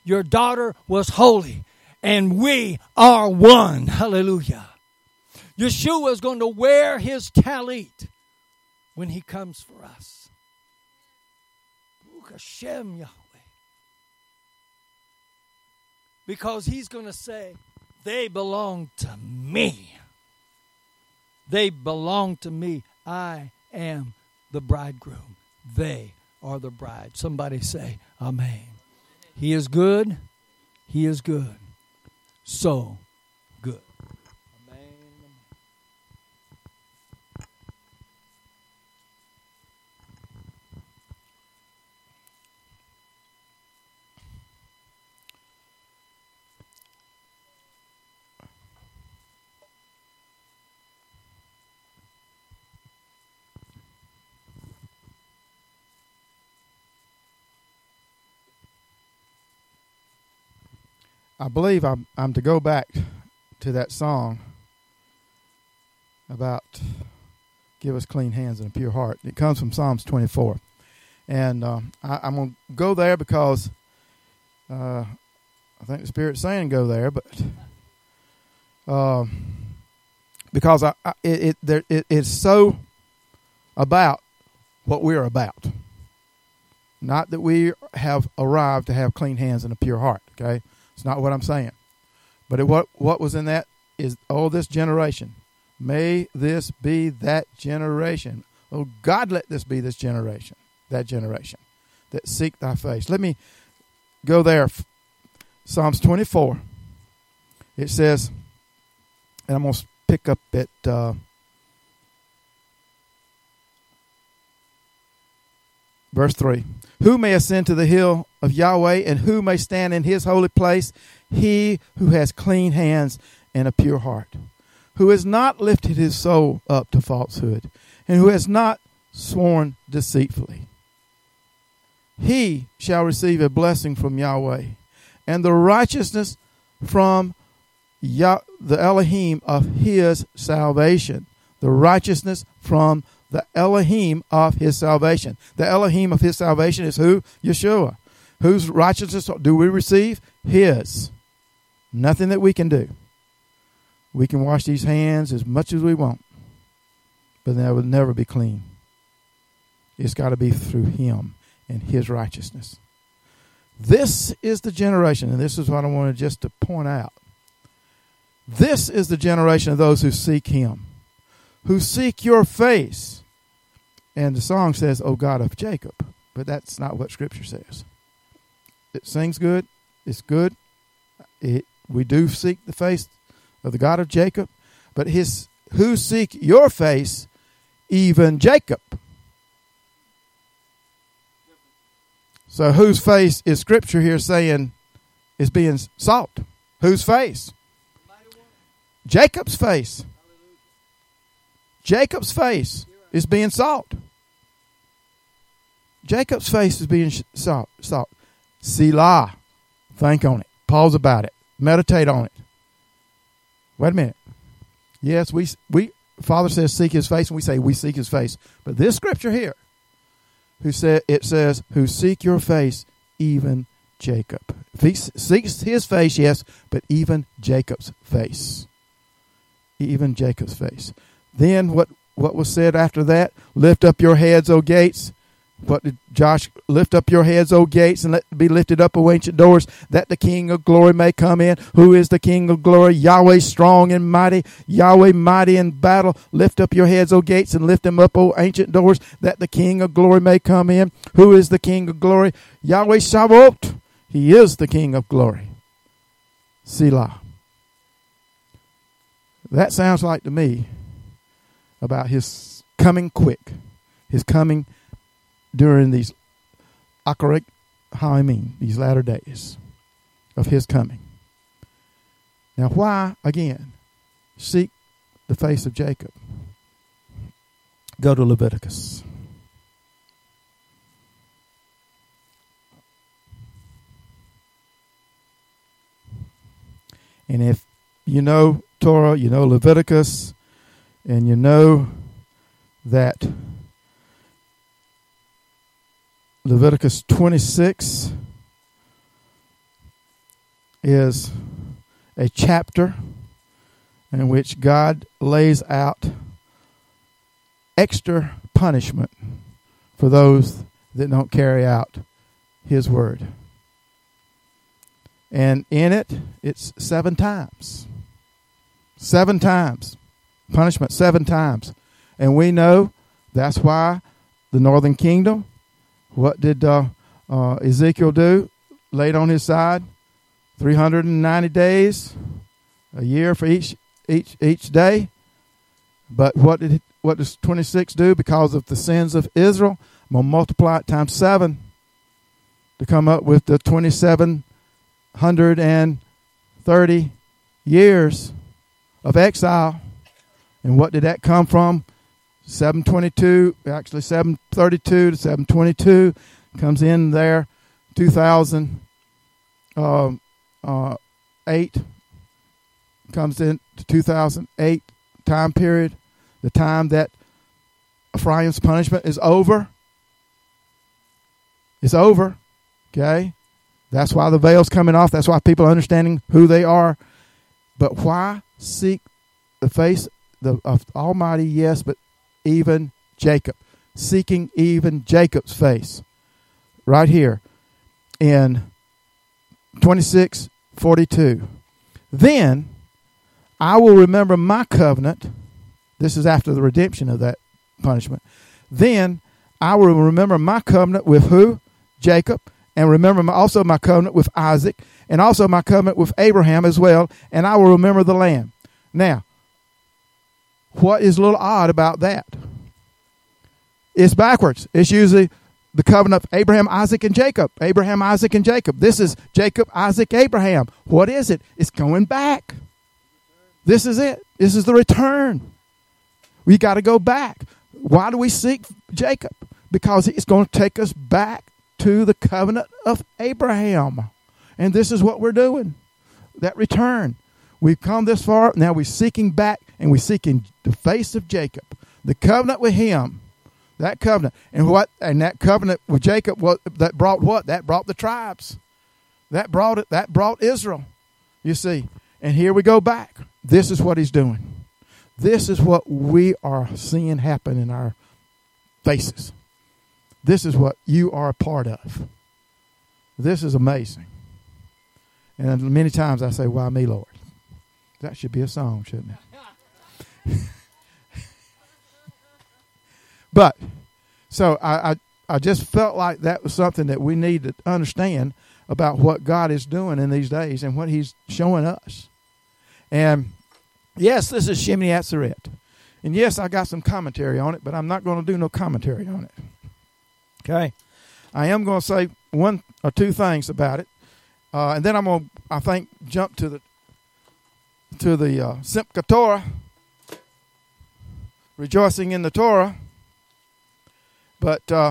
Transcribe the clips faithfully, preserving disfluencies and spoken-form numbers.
Your daughter was holy. And we are one. Hallelujah. Yeshua is going to wear his talit when he comes for us. Hashem Yahweh. Because he's going to say, they belong to me. They belong to me. I am the bridegroom. They are the bride. Somebody say, amen. He is good. He is good. So good. Amen. I believe I'm, I'm to go back to that song about give us clean hands and a pure heart. It comes from Psalms twenty-four. And uh, I, I'm going to go there because uh, I think the Spirit's saying go there, but uh, because I, I, it, it, there, it it's so about what we're about. Not that we have arrived to have clean hands and a pure heart, okay? It's not what I'm saying. But it, what what was in that is, oh, this generation. May this be that generation. Oh, God, let this be this generation, that generation that seek thy face. Let me go there. Psalms twenty-four. It says, and I'm going to pick up at uh, verse three. Who may ascend to the hill of Yahweh, and who may stand in his holy place? He who has clean hands and a pure heart, who has not lifted his soul up to falsehood, and who has not sworn deceitfully. He shall receive a blessing from Yahweh, and the righteousness from Yah- the Elohim of his salvation. The righteousness from the Elohim of his salvation. The Elohim of his salvation is who? Yeshua. Whose righteousness do we receive? His. Nothing that we can do. We can wash these hands as much as we want, but they will never be clean. It's got to be through him and his righteousness. This is the generation, and this is what I wanted just to point out. This is the generation of those who seek him, who seek your face. And the song says, O God of Jacob. But that's not what Scripture says. It sings good. It's good. It, we do seek the face of the God of Jacob. But his who seek your face, even Jacob. So whose face is Scripture here saying is being sought? Whose face? Jacob's face. Jacob's face is being sought. Jacob's face is being sought. sought. Selah. Think on it. Pause about it. Meditate on it. Wait a minute. Yes, we we Father says seek his face, and we say we seek his face. But this scripture here, who said it says, who seek your face, even Jacob. If he seeks his face, yes, but even Jacob's face. Even Jacob's face. Then what, what was said after that? Lift up your heads, O gates. What did Josh? Lift up your heads, O gates, and let be lifted up, O ancient doors, that the King of glory may come in. Who is the King of glory? Yahweh strong and mighty, Yahweh mighty in battle. Lift up your heads, O gates, and lift them up, O ancient doors, that the King of glory may come in. Who is the King of glory? Yahweh Shavuot. He is the King of glory. Selah. That sounds like to me about his coming quick, his coming during these Akarik Haimim, these latter days of his coming. Now, why, again, seek the face of Jacob? Go to Leviticus. And if you know Torah, you know Leviticus, and you know that Leviticus twenty-six is a chapter in which God lays out extra punishment for those that don't carry out his word. And in it, it's seven times. Seven times. Punishment seven times. And we know that's why the northern kingdom, what did uh, uh, Ezekiel do? Laid on his side three hundred ninety days, a year for each each each day. But what did what does twenty-six do? Because of the sins of Israel, I'm going to multiply it times seven to come up with the twenty-seven hundred thirty years of exile. And what did that come from? seven twenty-two, actually seven thirty-two to seven twenty-two comes in there. two thousand eight comes in to two thousand eight time period, the time that Ephraim's punishment is over. It's over. Okay? That's why the veil's coming off. That's why people are understanding who they are. But why seek the face the, of Almighty? Yes, but even Jacob. Seeking even Jacob's face. Right here in twenty-six forty-two. Then I will remember my covenant. This is after the redemption of that punishment. Then I will remember my covenant with who? Jacob. And remember my, also my covenant with Isaac. And also my covenant with Abraham as well. And I will remember the land. Now, what is a little odd about that? It's backwards. It's usually the covenant of Abraham, Isaac, and Jacob. Abraham, Isaac, and Jacob. This is Jacob, Isaac, Abraham. What is it? It's going back. This is it. This is the return. We got to go back. Why do we seek Jacob? Because it's going to take us back to the covenant of Abraham. And this is what we're doing. That return. We've come this far. Now we're seeking back, and we're seeking the face of Jacob. The covenant with him. That covenant. And what? And that covenant with Jacob, what that brought what? That brought the tribes. That brought it. That brought Israel. You see. And here we go back. This is what he's doing. This is what we are seeing happen in our faces. This is what you are a part of. This is amazing. And many times I say, why me, Lord? That should be a song, shouldn't it? But, so I, I, I just felt like that was something that we need to understand about what God is doing in these days and what he's showing us. And yes, this is Shemini Atzeret. And yes, I got some commentary on it, but I'm not going to do no commentary on it. Okay? I am going to say one or two things about it. Uh, and then I'm going to, I think, jump to the to the uh, Simchat Torah, rejoicing in the Torah. But uh,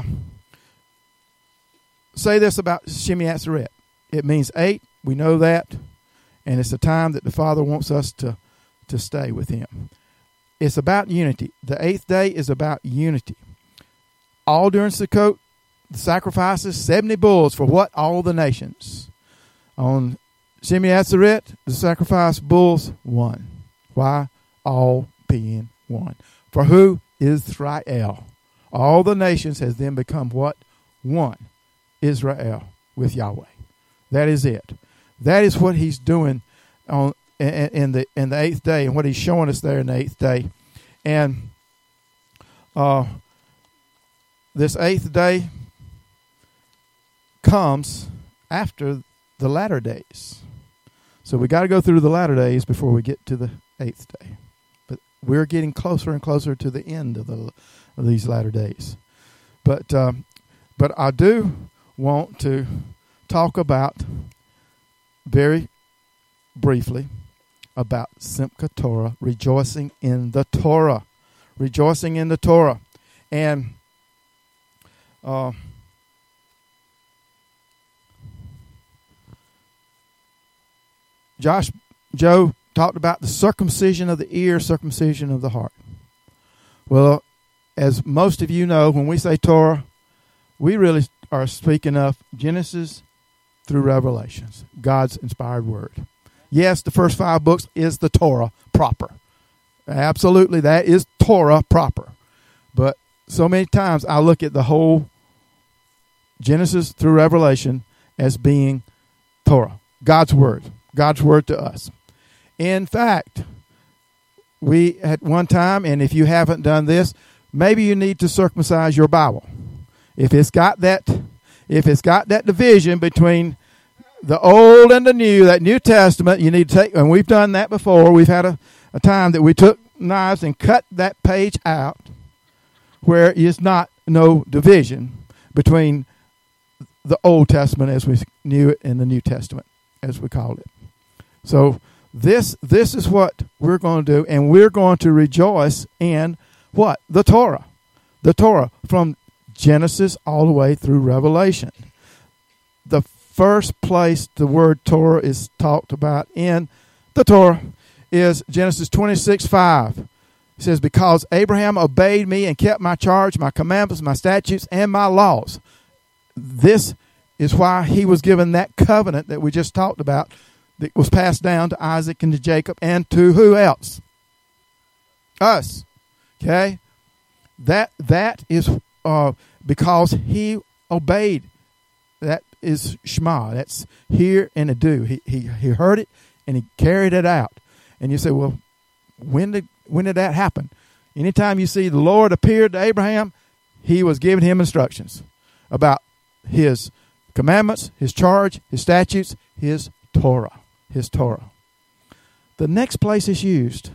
say this about Shemini Atzeret. It means eight. We know that. And it's a time that the Father wants us to, to stay with him. It's about unity. The eighth day is about unity. All during Sukkot, the sacrifices, seventy bulls for what? All the nations. On Shemini Atzeret, the sacrifice bulls, one. Why? All being one. For who? Israel. All the nations has then become what? One. Israel with Yahweh. That is it. That is what he's doing on in, in the in the eighth day, and what he's showing us there in the eighth day. And uh, this eighth day comes after the latter days. So we got to go through the latter days before we get to the eighth day. But we're getting closer and closer to the end of the of these latter days. But um, but I do want to talk about very briefly about Simchat Torah, rejoicing in the Torah, rejoicing in the Torah, and uh, Josh Joe talked about the circumcision of the ear, circumcision of the heart. Well, as most of you know, when we say Torah, we really are speaking of Genesis through Revelations, God's inspired word. Yes, the first five books is the Torah proper. Absolutely, that is Torah proper. But so many times I look at the whole Genesis through Revelation as being Torah, God's word, God's word to us. In fact, we at one time, and if you haven't done this, maybe you need to circumcise your Bible. If it's got that, if it's got that division between the Old and the New, that New Testament, you need to take, and we've done that before. We've had a, a time that we took knives and cut that page out where it's not no division between the Old Testament as we knew it and the New Testament as we called it. So this this is what we're going to do, and we're going to rejoice in what? The Torah. The Torah from Genesis all the way through Revelation. The first place the word Torah is talked about in the Torah is Genesis twenty-six five. It says, because Abraham obeyed me and kept my charge, my commandments, my statutes, and my laws. This is why he was given that covenant that we just talked about that was passed down to Isaac and to Jacob and to who else? Us. Okay? That that is uh, because he obeyed. That is Shema. That's hear and to do. He, he he heard it and he carried it out. And you say, well, when did when did that happen? Anytime you see the Lord appeared to Abraham, he was giving him instructions about his commandments, his charge, his statutes, his Torah. His Torah. The next place it's used,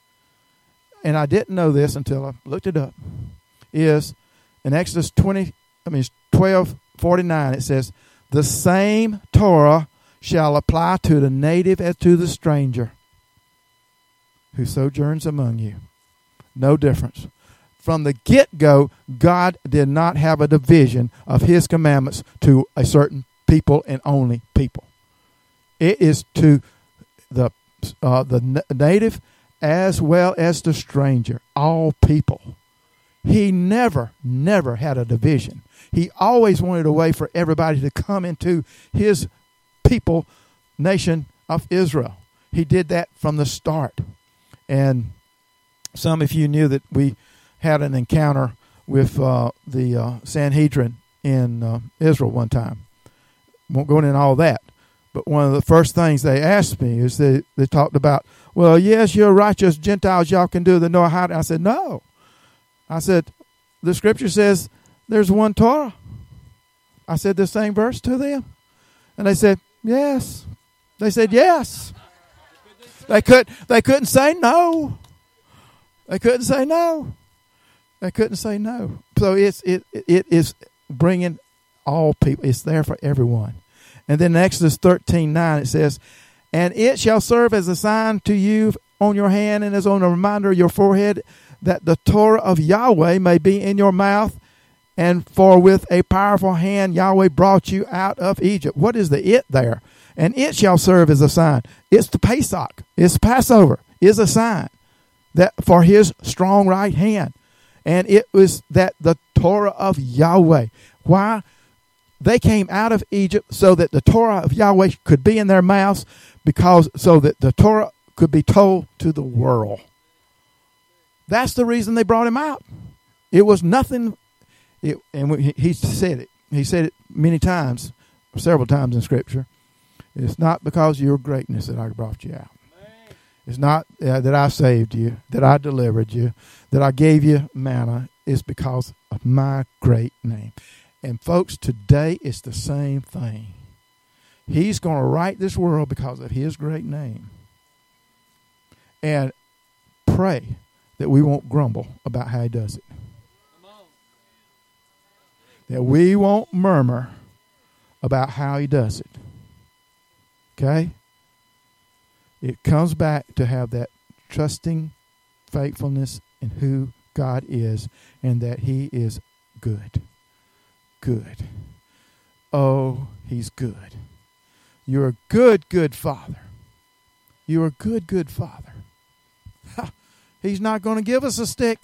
and I didn't know this until I looked it up, is in Exodus twenty, I mean twelve forty-nine. It says, the same Torah shall apply to the native as to the stranger who sojourns among you. No difference. From the get-go, God did not have a division of his commandments to a certain people and only people. It is to the uh, the native as well as the stranger, all people. He never, never had a division. He always wanted a way for everybody to come into his people, nation of Israel. He did that from the start. And some of you knew that we had an encounter with uh, the uh, Sanhedrin in uh, Israel one time. Won't go into all that. But one of the first things they asked me is they, they talked about, well, yes, you're righteous Gentiles. Y'all can do the Noah hide. I said, no. I said, the scripture says there's one Torah. I said the same verse to them. And they said, yes. They said, yes. They, could, they couldn't say no. They couldn't say no. They couldn't say no. So it's it it is bringing all people. It's there for everyone. And then in Exodus thirteen nine it says, and it shall serve as a sign to you on your hand and as on a reminder of your forehead, that the Torah of Yahweh may be in your mouth, and for with a powerful hand Yahweh brought you out of Egypt. What is the it there? And it shall serve as a sign. It's the Pesach. It's Passover. Is a sign that for his strong right hand. And it was that the Torah of Yahweh. Why? They came out of Egypt so that the Torah of Yahweh could be in their mouths, because so that the Torah could be told to the world. That's the reason they brought him out. It was nothing, it, and he said it. He said it many times, several times in Scripture. It's not because of your greatness that I brought you out. It's not uh, that I saved you, that I delivered you, that I gave you manna. It's because of my great name. And folks, today it's the same thing. He's going to right this world because of his great name. And pray that we won't grumble about how he does it. That we won't murmur about how he does it. Okay? It comes back to have that trusting faithfulness in who God is, and that he is good. Good. Oh, he's good. You're a good, good father. You're a good, good father. Ha, he's not going to give us a stick.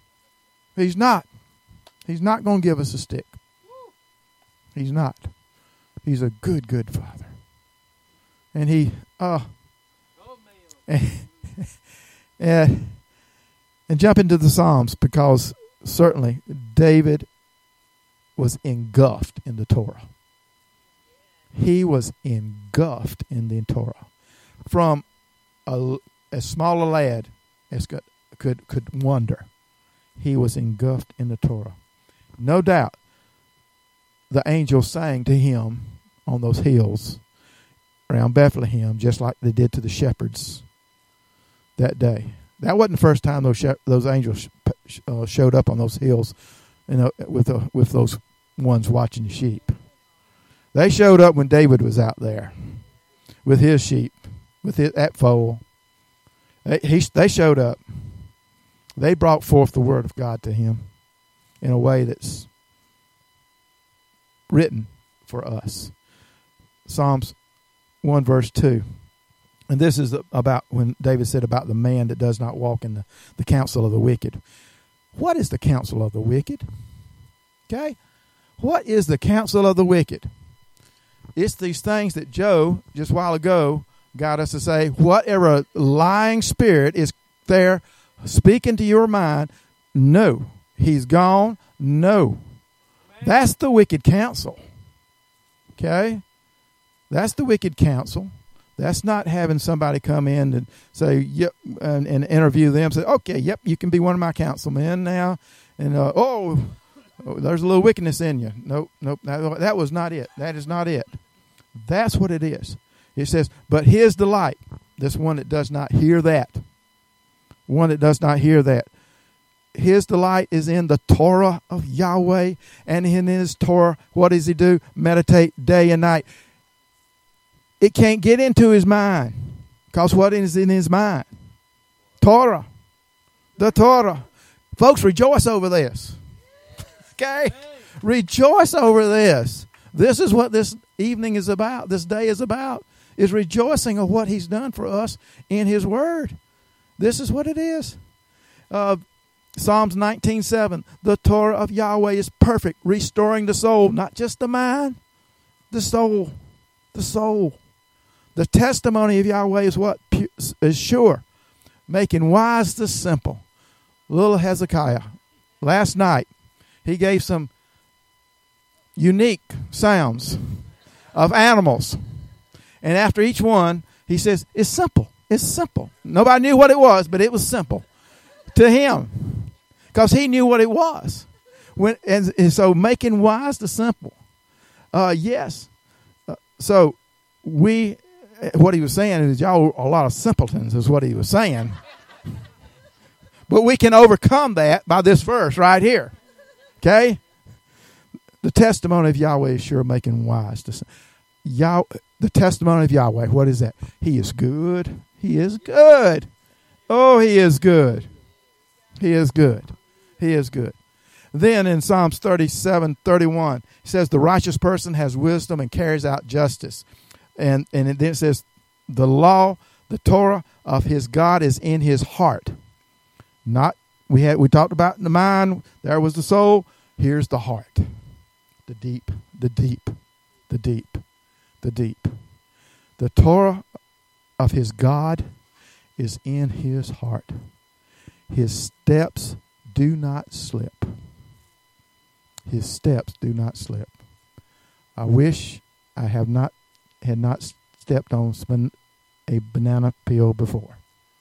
He's not. He's not going to give us a stick. He's not. He's a good, good Father. And he, uh, and, and, and jump into the Psalms, because certainly David was engulfed in the Torah. He was engulfed in the Torah. From a, as small a lad as could, could, could wonder, he was engulfed in the Torah. No doubt, the angels sang to him on those hills around Bethlehem, just like they did to the shepherds that day. That wasn't the first time those shep- those angels uh, showed up on those hills, you know, with uh, with those ones watching the sheep. They showed up when David was out there with his sheep, with his, that foal. They, he, they showed up. They brought forth the word of God to him in a way that's written for us. Psalms one verse two. And this is about when David said about the man that does not walk in the, the counsel of the wicked. What is the counsel of the wicked? Okay? What is the counsel of the wicked? It's these things that Joe, just a while ago, got us to say, whatever lying spirit is there speaking to your mind, no. He's gone, no. That's the wicked counsel. Okay? That's the wicked counsel. That's not having somebody come in and say, yep, and, and interview them. Say, okay, yep, you can be one of my councilmen now. And, uh, oh, oh, there's a little wickedness in you. Nope, nope, that, that was not it. That is not it. That's what it is. It says, but his delight, this one that does not hear that, one that does not hear that, his delight is in the Torah of Yahweh, and in his Torah, what does he do? Meditate day and night. It can't get into his mind, because what is in his mind? Torah. The Torah. Folks, rejoice over this. Okay? Rejoice over this. This is what this evening is about, this day is about, is rejoicing of what he's done for us in his word. This is what it is. Uh, Psalms nineteen seven, the Torah of Yahweh is perfect, restoring the soul, not just the mind, the soul, the soul. The testimony of Yahweh is what? Is sure, making wise the simple. Little Hezekiah, last night, he gave some unique sounds of animals. And after each one, he says, it's simple. It's simple. Nobody knew what it was, but it was simple to him, because he knew what it was. When and, and so making wise the simple. Uh, yes. Uh, so we, what he was saying is y'all are a lot of simpletons is what he was saying. But we can overcome that by this verse right here. Okay? The testimony of Yahweh is sure, making wise the simple. Yah, the testimony of Yahweh, what is that? He is good. He is good. Oh, he is good. He is good. He is good. Then in Psalms thirty-seven thirty-one, it says, the righteous person has wisdom and carries out justice. And, and then it says, the law, the Torah of his God is in his heart. Not, we had, we talked about the mind, there was the soul, here's the heart. The deep, the deep, the deep. The deep. The Torah of his God is in his heart. His steps do not slip. His steps do not slip. I wish I have not had not stepped on a banana peel before,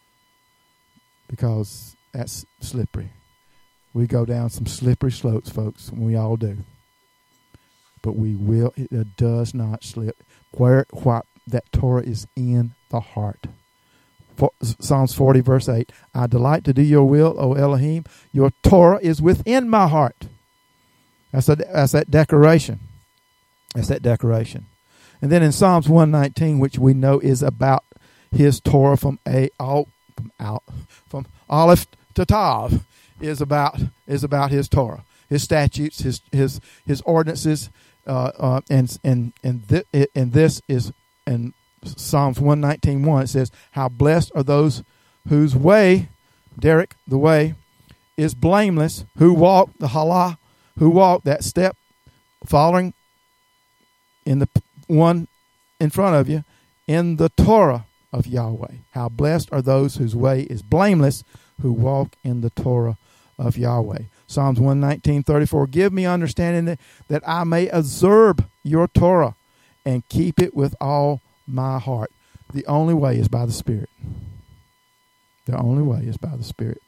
because that's slippery. We go down some slippery slopes, folks, and we all do. But we will, it does not slip. Where what that Torah is in the heart. For, Psalms forty, verse eight. I delight to do your will, O Elohim. Your Torah is within my heart. That's, a, that's that declaration. That's that declaration. And then in Psalms one nineteen, which we know is about his Torah from a all from out from Aleph to Tav, is about is about his Torah, his statutes, his his his ordinances. Uh, uh, and and and, th- and this is in Psalms one nineteen one. It says, how blessed are those whose way, Derek, the way, is blameless, who walk the halah, who walk that step, following in the one in front of you, in the Torah of Yahweh. How blessed are those whose way is blameless, who walk in the Torah of Yahweh. Psalms one nineteen, thirty-four, give me understanding that, that I may observe your Torah and keep it with all my heart. The only way is by the Spirit. The only way is by the Spirit.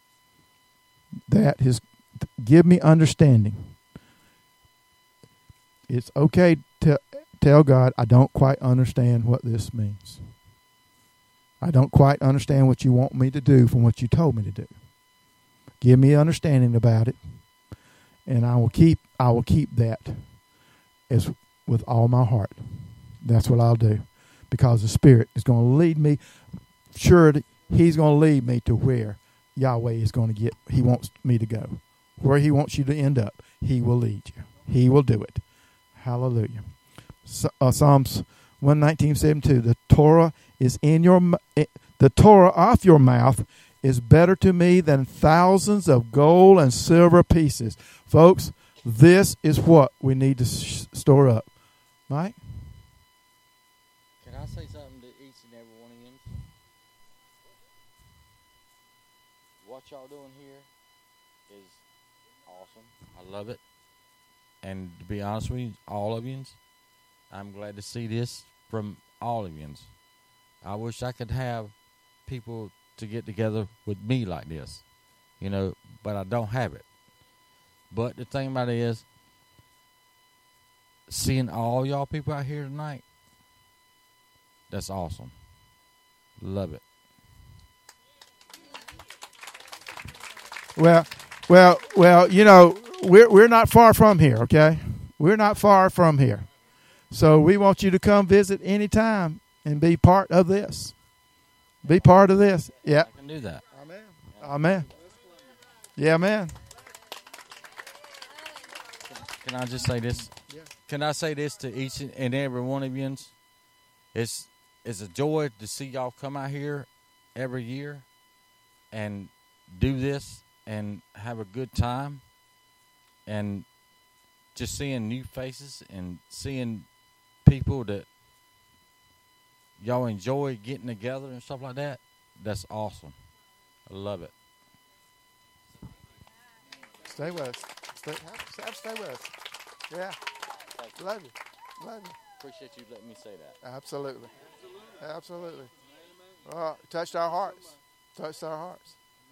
That is, give me understanding. It's okay to tell God, I don't quite understand what this means. I don't quite understand what you want me to do from what you told me to do. Give me understanding about it, and I will keep I will keep that as with all my heart. That's what I'll do, because the Spirit is going to lead me. Sure, He's going to lead me to where Yahweh is going to get. He wants me to go. Where He wants you to end up, He will lead you. He will do it. Hallelujah. So, uh, Psalms one nineteen, seventy-two. The Torah is in your the Torah off your mouth is better to me than thousands of gold and silver pieces. Folks, this is what we need to sh- store up. Mike? Can I say something to each and every one of you? What y'all doing here is awesome. I love it. And to be honest with you, all of you, I'm glad to see this from all of you. I wish I could have people to get together with me like this, you know, but I don't have it. But the thing about it is, seeing all y'all people out here tonight, that's awesome. Love it. Well, well, well, you know, we're we're not far from here, okay? We're not far from here. So we want you to come visit anytime and be part of this. Be part of this. Yeah. I can do that. Amen. Amen. Yeah, man. Can I just say this? Yeah. Can I say this to each and every one of you? It's, it's a joy to see y'all come out here every year and do this and have a good time, and just seeing new faces and seeing people that y'all enjoy getting together and stuff like that. That's awesome. I love it. Stay with us. Stay, have, have stay with us. Yeah. Love you. Love you. Appreciate you letting me say that. Absolutely. Absolutely. Uh, touched our hearts. Touched our hearts.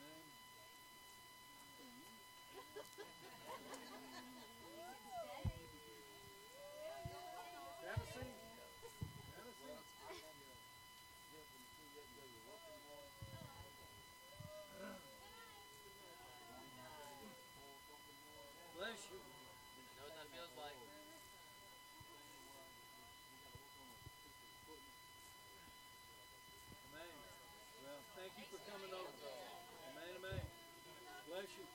Thank you for coming over. Amen, amen. Bless you.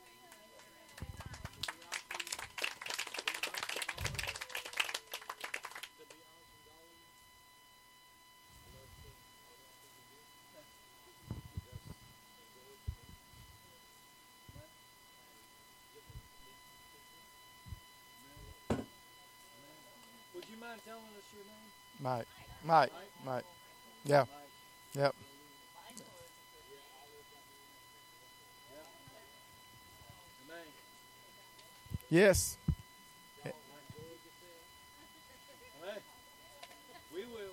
Would you mind telling us your name? Mike. Mike. Mike. Yeah. Yep. Yes. We will.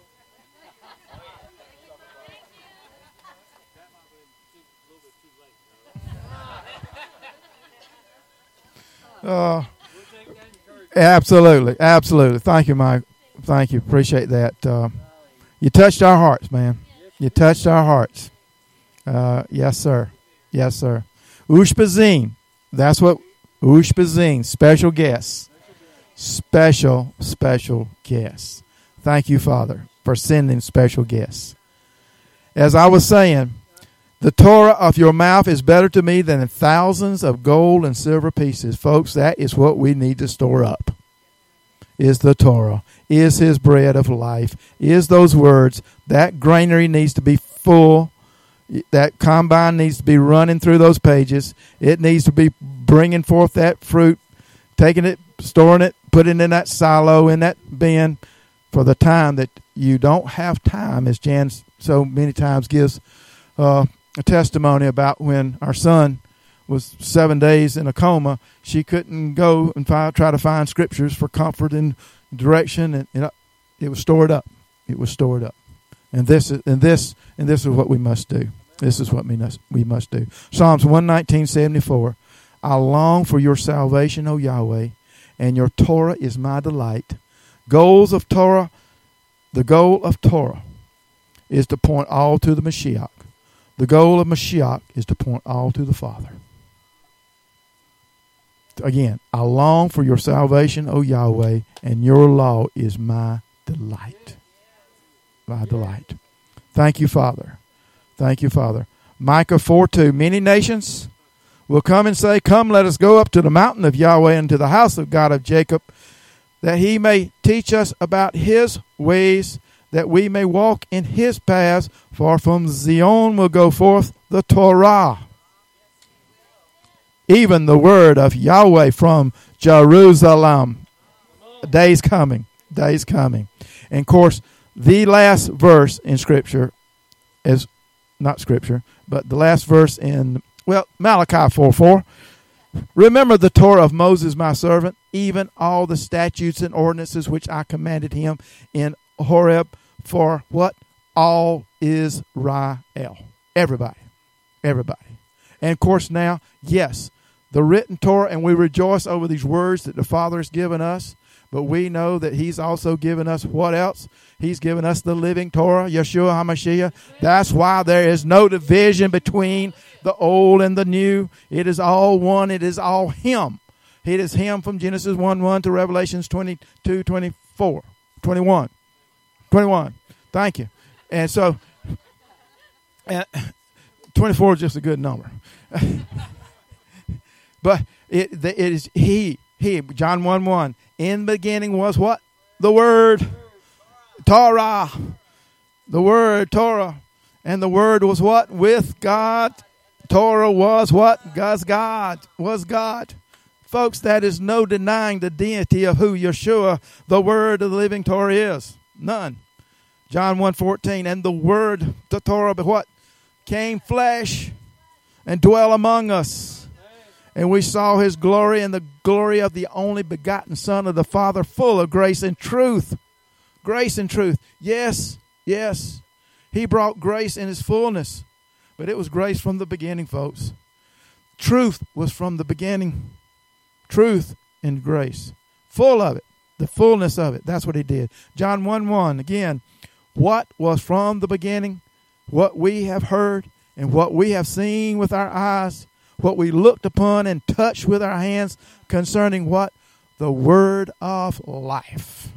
Uh, absolutely. Absolutely. Thank you, Mike. Thank you. Appreciate that. Uh, you touched our hearts, man. You touched our hearts. Uh, yes, sir. Yes, sir. Ushpazin. That's what Ushpazin. Special guests. Special, special guests. Thank you, Father, for sending special guests. As I was saying, the Torah of your mouth is better to me than thousands of gold and silver pieces. Folks, that is what we need to store up. Is the Torah. Is His bread of life. Is those words. That granary needs to be full. That combine needs to be running through those pages. It needs to be bringing forth that fruit, taking it, storing it, putting it in that silo, in that bin, for the time that you don't have time, as Jan so many times gives uh, a testimony about when our son was seven days in a coma. She couldn't go and find, try to find scriptures for comfort and direction, and, and it was stored up. It was stored up, and this is and this and this is what we must do. This is what we must we must do. Psalms one nineteen seventy four. I long for your salvation, O Yahweh, and your Torah is my delight. Goals of Torah, the goal of Torah is to point all to the Mashiach. The goal of Mashiach is to point all to the Father. Again, I long for your salvation, O Yahweh, and your law is my delight. My delight. Thank you, Father. Thank you, Father. Micah four two. Many nations will come and say, come, let us go up to the mountain of Yahweh and to the house of God of Jacob, that he may teach us about his ways, that we may walk in his paths. For from Zion will go forth the Torah, even the word of Yahweh from Jerusalem. Day's coming. Day's coming. And, of course, the last verse in Scripture is not Scripture, but the last verse in, well, Malachi four four. Remember the Torah of Moses, my servant, even all the statutes and ordinances which I commanded him in Horeb for what? All Israel. Everybody. Everybody. And, of course, now, yes, the written Torah, and we rejoice over these words that the Father has given us, but we know that he's also given us what else? He's given us the living Torah, Yeshua HaMashiach. That's why there is no division between the old and the new. It is all one. It is all him. It is him from Genesis one one to Revelations twenty-two, twenty-four, twenty-one. twenty-one. Thank you. And so, and twenty-four is just a good number. But it, it is he, he, John one one. In the beginning was what? The Word. Torah. The Word, Torah. And the Word was what? With God. Torah was what? Was God. Was God. Folks, that is no denying the deity of who Yeshua, the Word of the living Torah, is. None. John one fourteen. And the Word, the Torah, but what? Came flesh and dwelt among us. And we saw his glory, and the glory of the only begotten Son of the Father, full of grace and truth. Grace and truth. Yes, yes. He brought grace in his fullness. But it was grace from the beginning, folks. Truth was from the beginning. Truth and grace. Full of it. The fullness of it. That's what he did. John one one. Again, what was from the beginning, what we have heard, and what we have seen with our eyes, what we looked upon and touched with our hands concerning what? The word of life.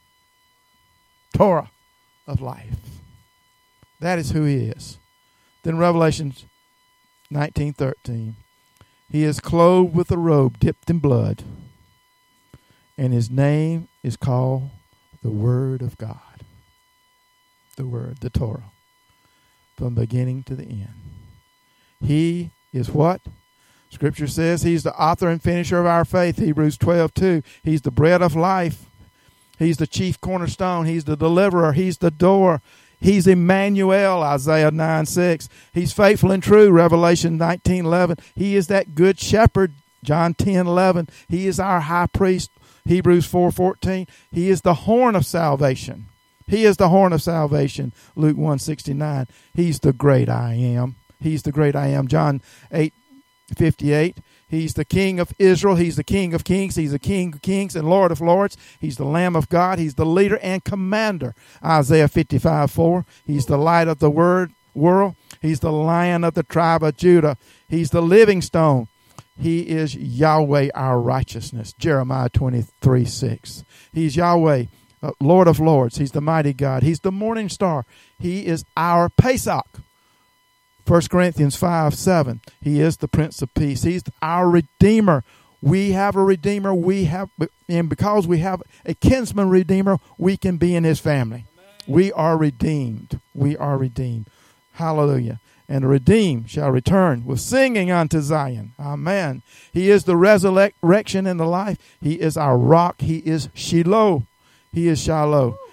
Torah of life. That is who he is. Then Revelation nineteen thirteen. He is clothed with a robe dipped in blood, and his name is called the Word of God. The Word, the Torah, from beginning to the end. He is what? Scripture says he's the author and finisher of our faith, Hebrews twelve two. He's the bread of life. He's the chief cornerstone. He's the deliverer. He's the door. He's Emmanuel, Isaiah nine six. He's faithful and true, Revelation nineteen eleven. He is that good shepherd, John ten eleven. He is our high priest, Hebrews four fourteen. He is the horn of salvation. He is the horn of salvation, Luke one sixty-nine. He's the great I am. He's the great I am, John eight fifty-eight. He's the King of Israel. He's the King of kings. He's the King of kings and Lord of lords. He's the Lamb of God. He's the leader and commander, Isaiah fifty-five four. He's the light of the word, world. He's the Lion of the tribe of Judah. He's the living stone. He is Yahweh, our righteousness, Jeremiah twenty-three six. He's Yahweh, uh, Lord of lords. He's the mighty God. He's the morning star. He is our Pesach, First Corinthians five seven. He is the Prince of Peace. He's our Redeemer. We have a Redeemer. We have, and because we have a kinsman Redeemer, we can be in his family. Amen. We are redeemed. We are redeemed. Hallelujah. And the redeemed shall return with singing unto Zion. Amen. He is the resurrection and the life. He is our rock. He is Shiloh. He is Shiloh.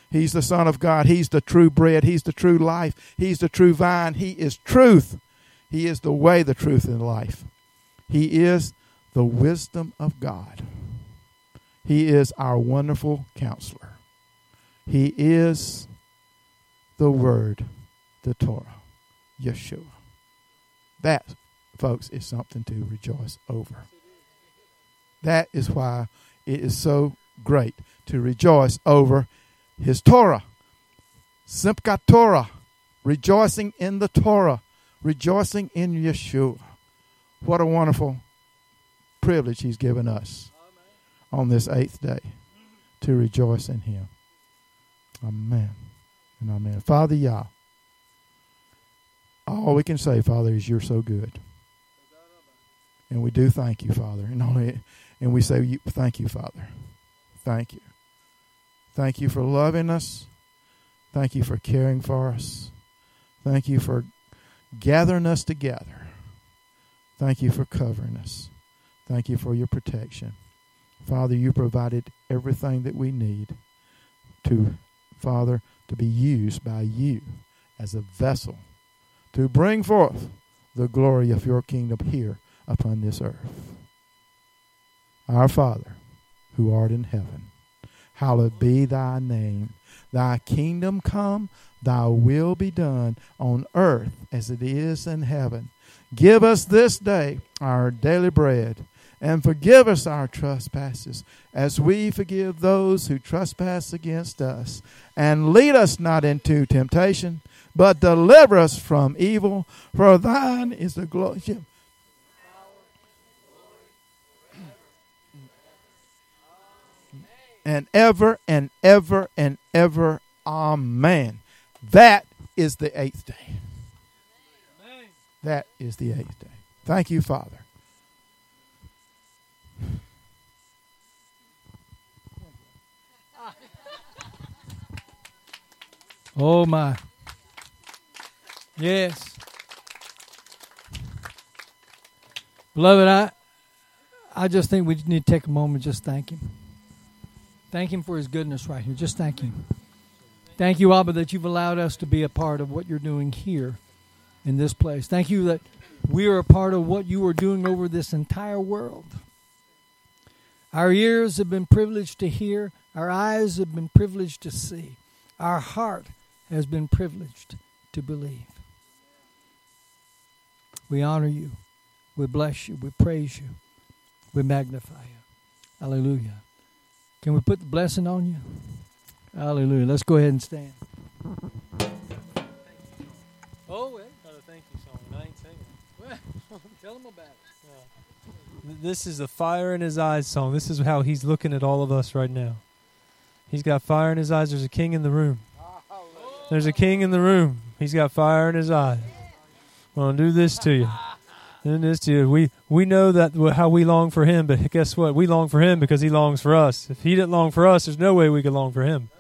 He's the Son of God. He's the true bread. He's the true life. He's the true vine. He is truth. He is the way, the truth, and life. He is the wisdom of God. He is our wonderful counselor. He is the Word, the Torah, Yeshua. That, folks, is something to rejoice over. That is why it is so great to rejoice over His Torah. Simchat Torah, rejoicing in the Torah, rejoicing in Yeshua. What a wonderful privilege He's given us on this eighth day to rejoice in Him. Amen and amen. Father Yah, all we can say, Father, is You're so good. And we do thank You, Father. And, only, and we say thank You, Father. Thank You. Thank You for loving us. Thank You for caring for us. Thank You for gathering us together. Thank You for covering us. Thank You for Your protection. Father, You provided everything that we need to, Father, to be used by You as a vessel to bring forth the glory of Your kingdom here upon this earth. Our Father, who art in heaven, hallowed be Thy name. Thy kingdom come, Thy will be done on earth as it is in heaven. Give us this day our daily bread, and forgive us our trespasses, as we forgive those who trespass against us. And lead us not into temptation, but deliver us from evil. For Thine is the glory. And ever and ever and ever. Amen. That is the eighth day. That is the eighth day. Thank You, Father. Oh, my. Yes. Beloved, I, I just think we need to take a moment and just thank Him. Thank Him for His goodness right here. Just thank Him. Thank You, Abba, that You've allowed us to be a part of what You're doing here in this place. Thank You that we are a part of what You are doing over this entire world. Our ears have been privileged to hear. Our eyes have been privileged to see. Our heart has been privileged to believe. We honor You. We bless You. We praise You. We magnify You. Hallelujah. Can we put the blessing on you? Hallelujah. Let's go ahead and stand. Oh, well. Got a thank you song. I ain't singing. Well, tell them about it. Yeah. This is the Fire in His Eyes song. This is how He's looking at all of us right now. He's got fire in His eyes. There's a king in the room. There's a king in the room. He's got fire in His eyes. I'm going to do this to you. Do this to you. We, we know that how we long for Him, but guess what? We long for Him because He longs for us. If He didn't long for us, there's no way we could long for Him.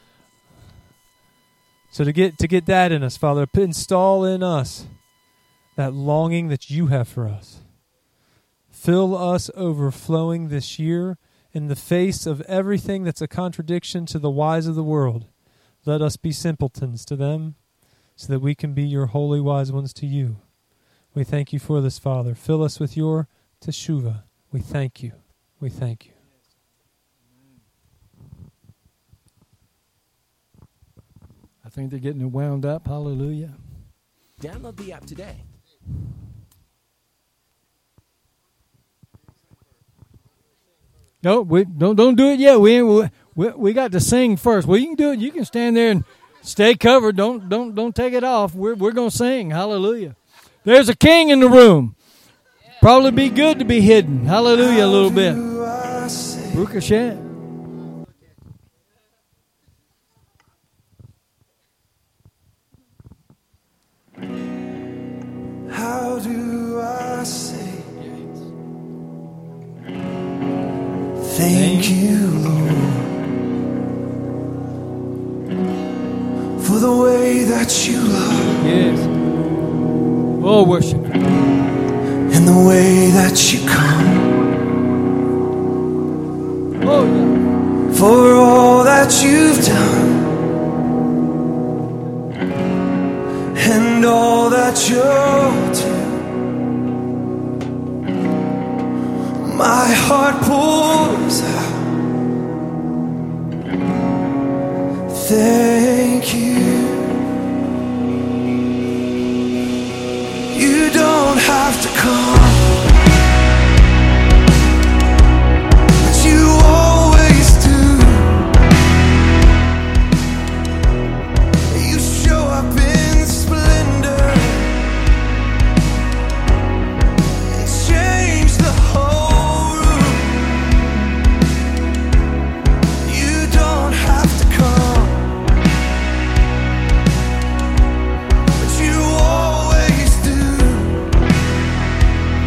So to get to get that in us, Father, install in us that longing that You have for us. Fill us overflowing this year in the face of everything that's a contradiction to the wise of the world. Let us be simpletons to them so that we can be Your holy wise ones to You. We thank You for this, Father. Fill us with Your teshuvah. We thank You. We thank You. I think they're getting it wound up. Hallelujah. Download the app today. No, we don't don't do it yet. We we we, we got to sing first. Well, you can do it. You can stand there and stay covered. Don't don't don't take it off. We're we're gonna sing. Hallelujah. There's a king in the room. Probably be good to be hidden. Hallelujah, a little bit. Ricochet. How do I say thank You, Lord, for the way that You love? Yes. Oh, worship. And the way that You come. Oh, yeah. For all that You've done and all that you'll do. My heart pours out. Thank you. You don't have to come, but you always do. You show up in splendor and change the whole room. You don't have to come, but you always do.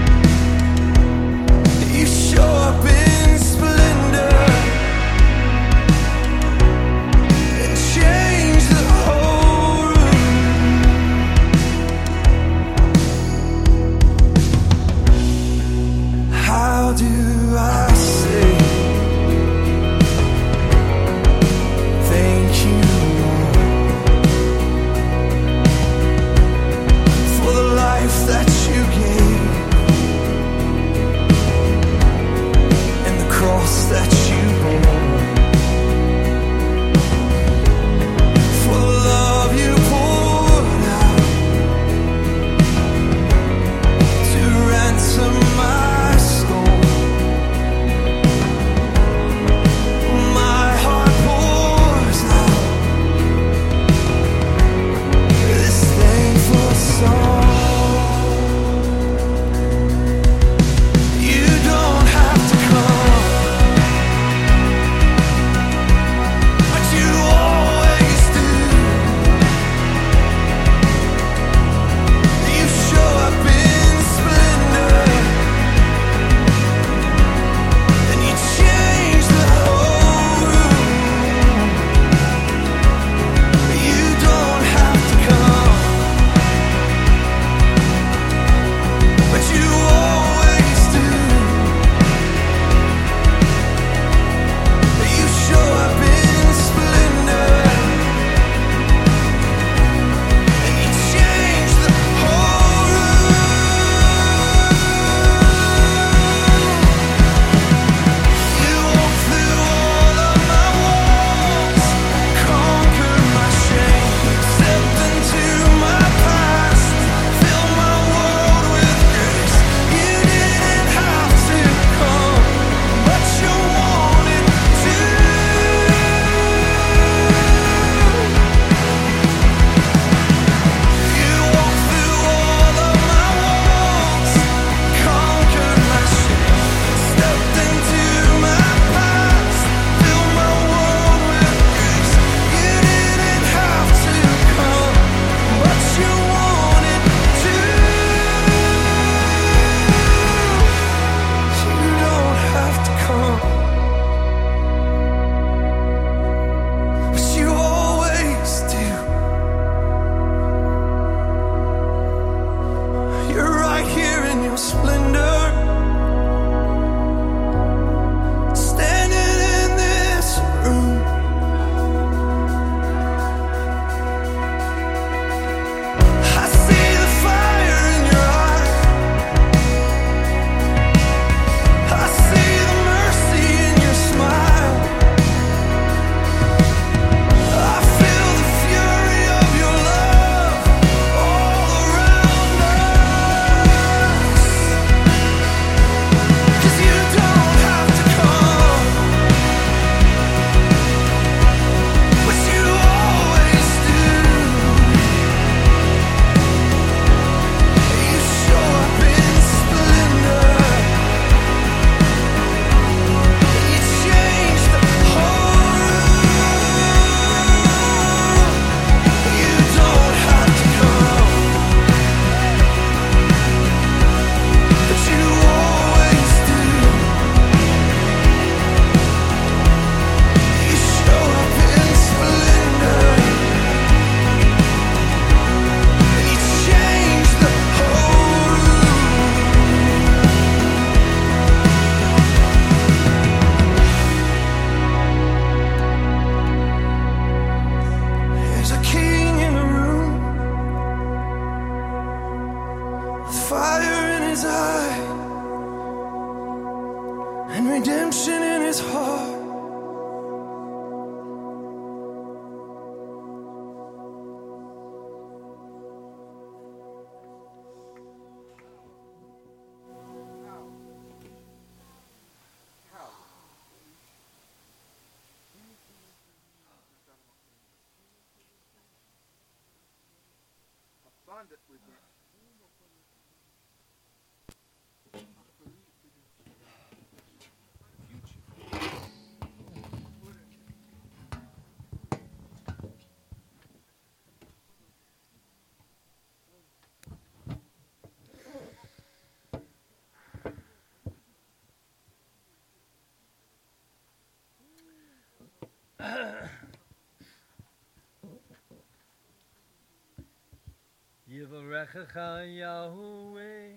Yivarechecha Yahweh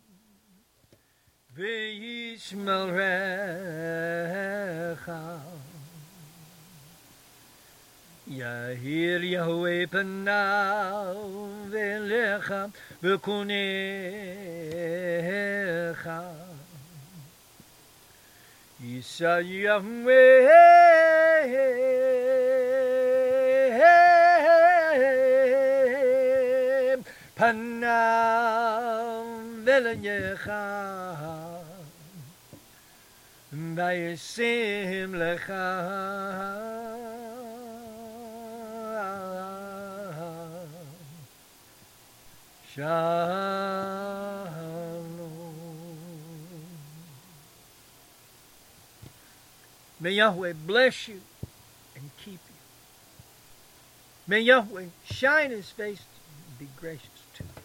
v'yishmerecha Yahir Yahweh panav v'lecha v'kunecha Yisa Yahweh Panav v'lecha v'yisim lecha Shalom. May Yahweh bless you and keep you. May Yahweh shine His face and be gracious to you.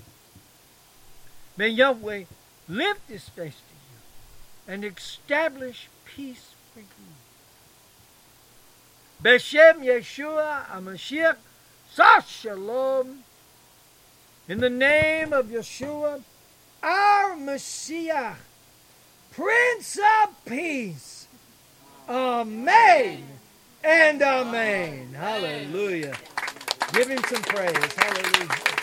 May Yahweh lift His face to you and establish peace for you. B'Shem Yeshua HaMashiach, Shalom. In the name of Yeshua, our Mashiach, Prince of Peace. Amen and amen. Hallelujah. Give Him some praise. Hallelujah.